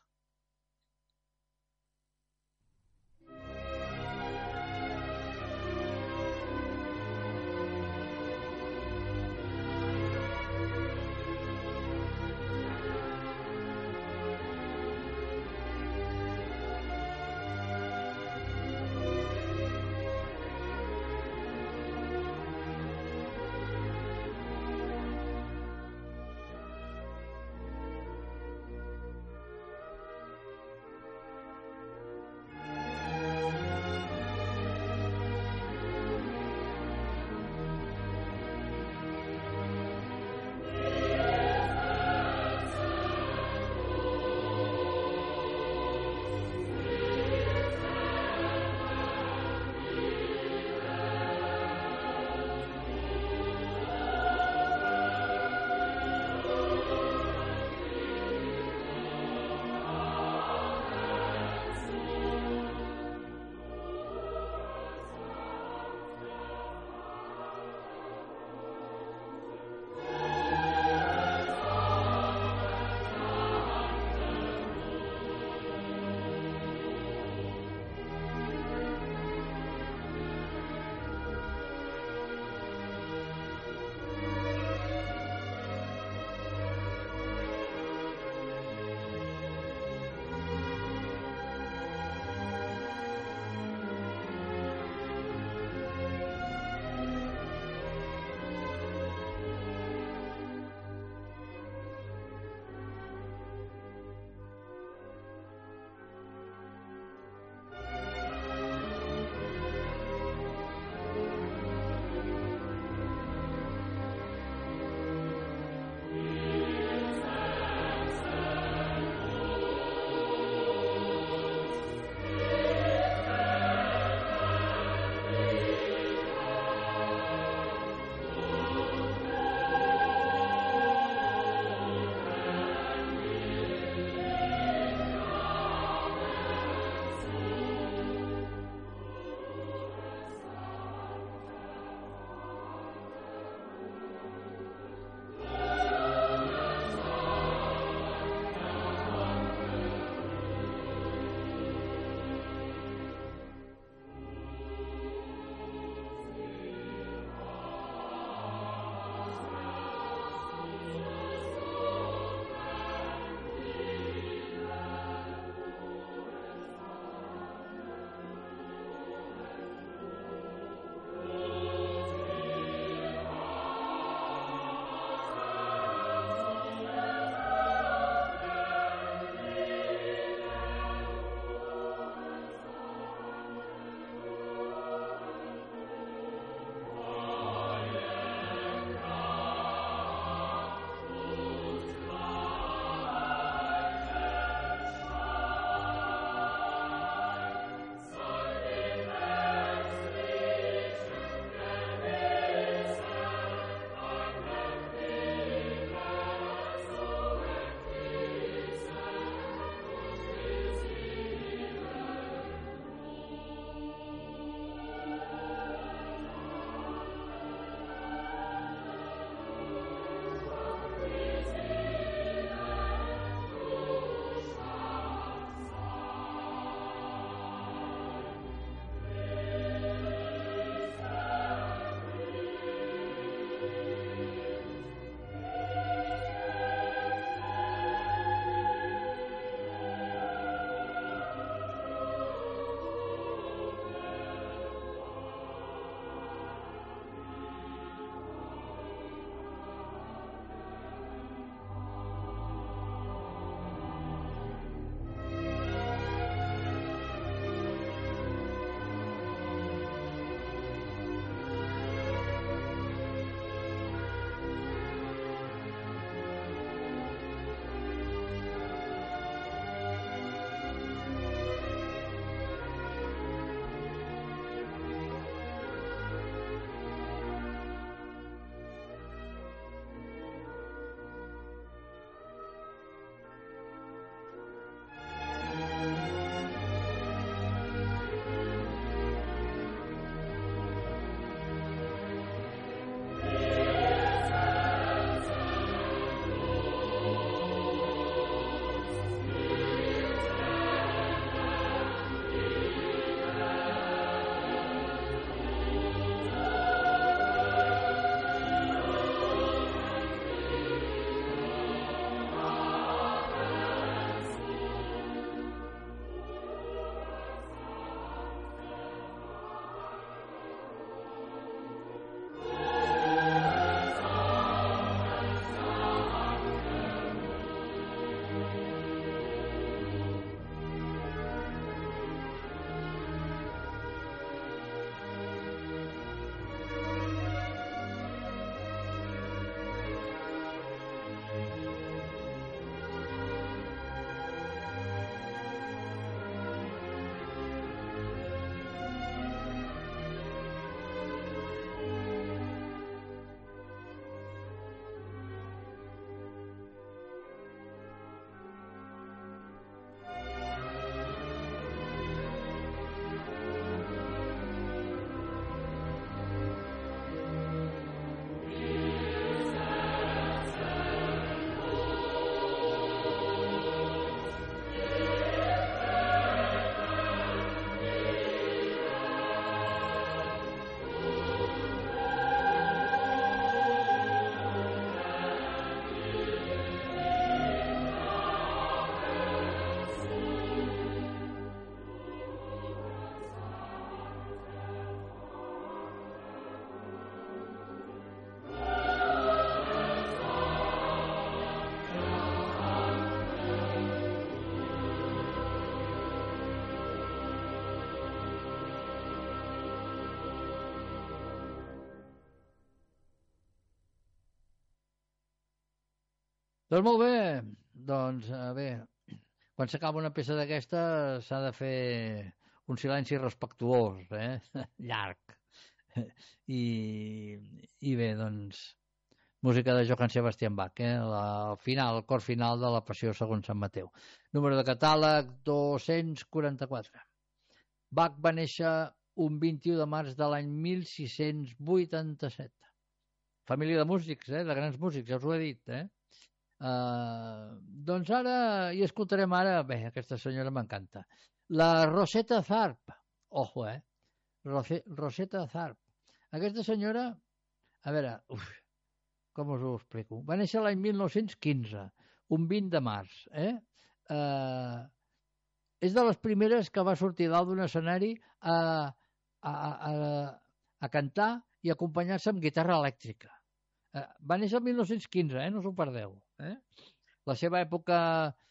Doncs molt bé, doncs bé, quan s'acaba una peça d'aquesta s'ha de fer un silenci respectuós, llarg. I bé, doncs, música de Johann Sebastian Bach, el cor final de la Passió segons Sant Mateu. Número de catàleg 244. Bach va néixer un 21 de març de l'any 1687. Família de músics, de grans músics, ja us ho he dit. Doncs ara, i escoltarem ara, bé, aquesta senyora m'encanta, la Rosetta Tharpe. Ojo, Rosetta Tharpe. Aquesta senyora, a veure, com us ho explico? Va néixer l'any 1915, un 20 de març. És de les primeres que va sortir dalt d'un escenari a cantar i acompanyar-se amb guitarra elèctrica. Va néixer el 1915, no us ho perdeu. La seva època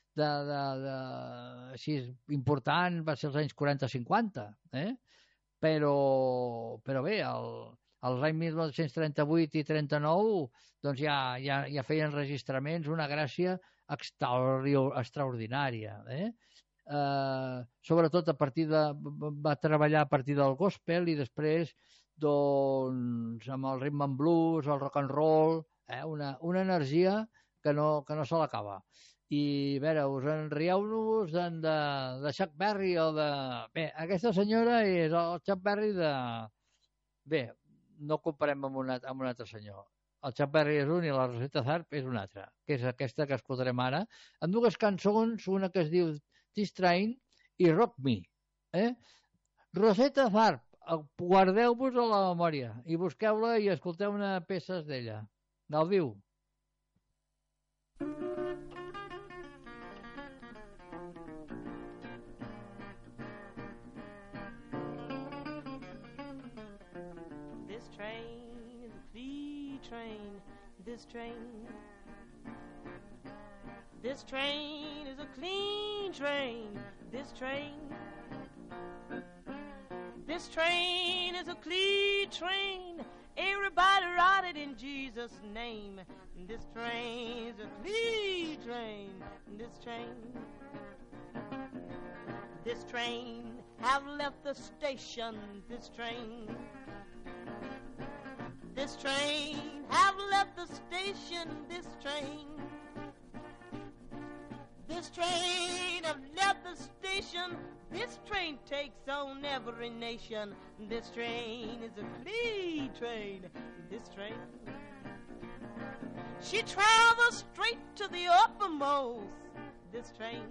així important va ser els anys 40-50, però bé, als anys 1938 i 39 doncs ja feien enregistraments, una gràcia extraordinària. Sobretot va treballar a partir del gospel i després doncs amb el rhythm and blues, el rock and roll, una energia que no se l'acaba. I a veure, us enrieu-nos de Chuck Berry o de... Bé, aquesta senyora és el Chuck Berry de... Bé, no ho comparem amb un altre senyor. El Chuck Berry és un i la Rosetta Tharpe és un altre, que és aquesta que escoltarem ara, amb dues cançons, una que es diu This Train i Rock Me. Rosetta Tharpe, guardeu-vos a la memòria i busqueu-la i escolteu una peça d'ella. Gaudiu. This train is a clean train. This train is a clean train. This train is a clean train. Everybody ride it in Jesus' name. This train is a clean train. This train have left the station. This train have left the station. This train have left the station. This train takes on every nation. This train is a clean train. This train, she travels straight to the uppermost. This train,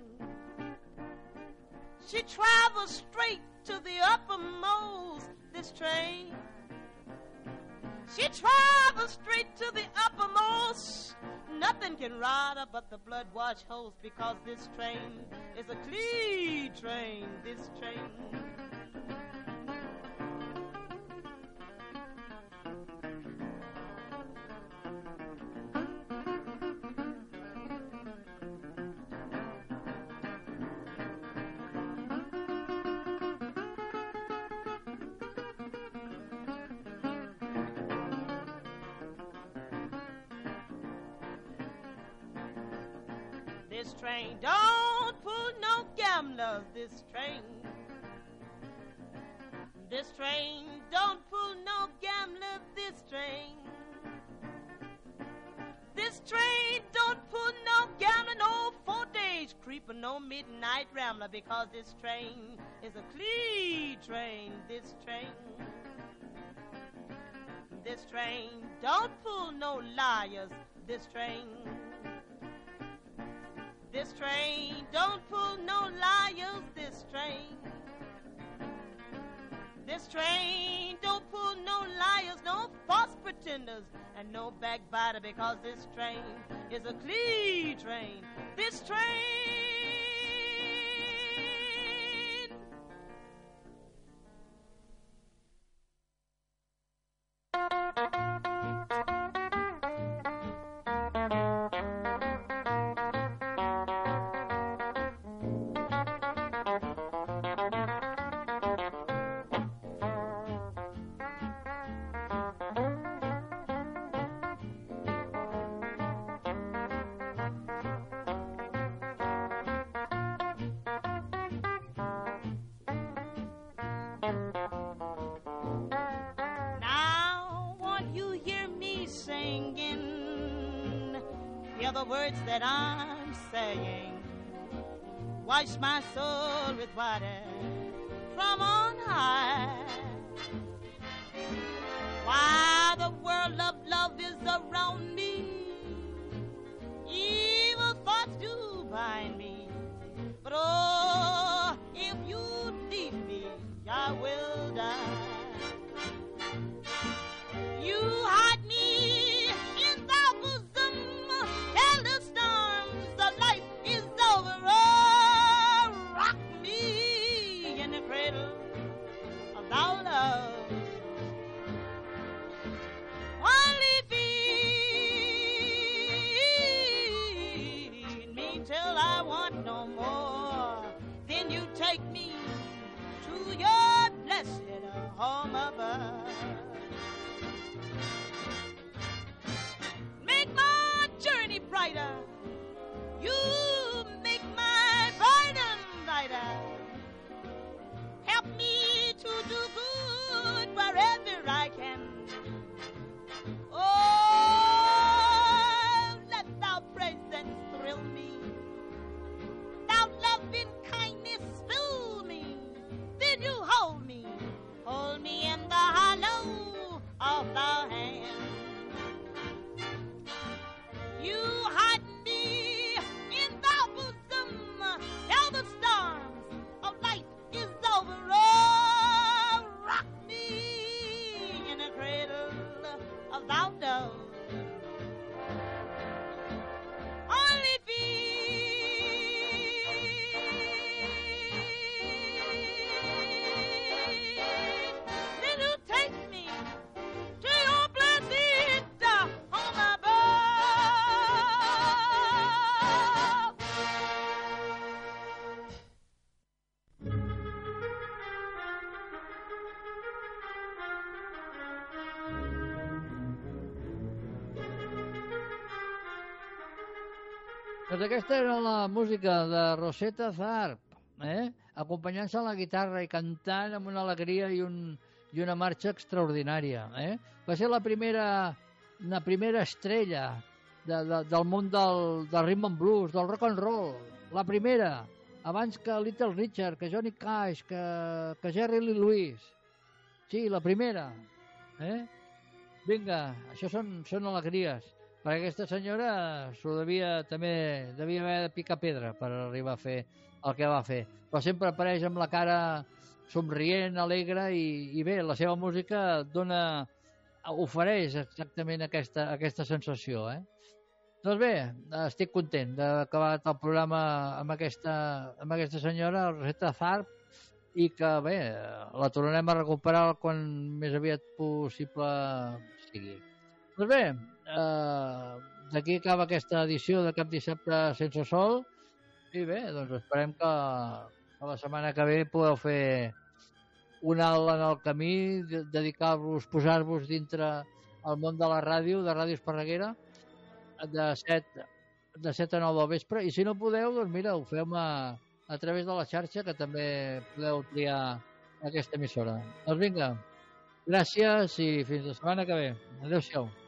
she travels straight to the uppermost. This train, she travels straight to the uppermost. Nothing can ride her but the blood-washed hose, because this train is a clean train. This train. This train don't pull no gamblers. This train don't pull no gamblers. This train don't pull no gambler, no 4 days creeper, no midnight rambler, because this train is a clean train. This train don't pull no liars. This train don't pull no liars. This train don't pull no liars, no false pretenders, and no backbiter, because this train is a clean train. This train. hear the words that I'm saying. Wash my soul with water from on high. While the world of love is around me, evil thoughts do bind me. But oh, if you leave me, I will die. You hide me in thy bosom, tell the storms of life is over. Oh, rock me in the cradle of thy love. Only feed me till I want no more. Then you take me to your blessed home above. Make my journey brighter. You make my burden lighter. Help me to do good wherever I can. Oh, let thy presence thrill me. Thou loving kindness fill me. Then you hold me in the hollow of thy hand. You hide me in thy bosom, tell the storms of life is over. Oh, rock me in a cradle of thy love. Only then you take me to your blessed home above. Doncs aquesta era la música de Rosetta Tharpe, acompanyant-se a la guitarra i cantant amb una alegria i una marxa extraordinària. Va ser la primera estrella del món del rhythm and blues, del rock and roll. La primera, abans que Little Richard, que Johnny Cash, que Jerry Lee Lewis. Sí, la primera. Vinga, això són alegries. Perquè aquesta senyora també devia haver de picar pedra per arribar a fer el que va fer. Però sempre apareix amb la cara somrient, alegre i bé, la seva música ofereix exactament aquesta sensació. Doncs bé, estic content d'haver acabat el programa amb aquesta senyora, Rosetta Tharpe, i que bé, la tornarem a recuperar quan més aviat possible sigui. Doncs bé, d'aquí acaba aquesta edició de Cap dissabte sense sol i bé, doncs esperem que la setmana que ve podeu fer un alt en el camí, posar-vos dintre el món de la ràdio, de Ràdio Esparreguera, de 7 a 9 del vespre, i si no podeu, doncs mira, ho fem a través de la xarxa, que també podeu triar aquesta emissora. Doncs vinga, gràcies i fins la setmana que ve. Adéu-siau.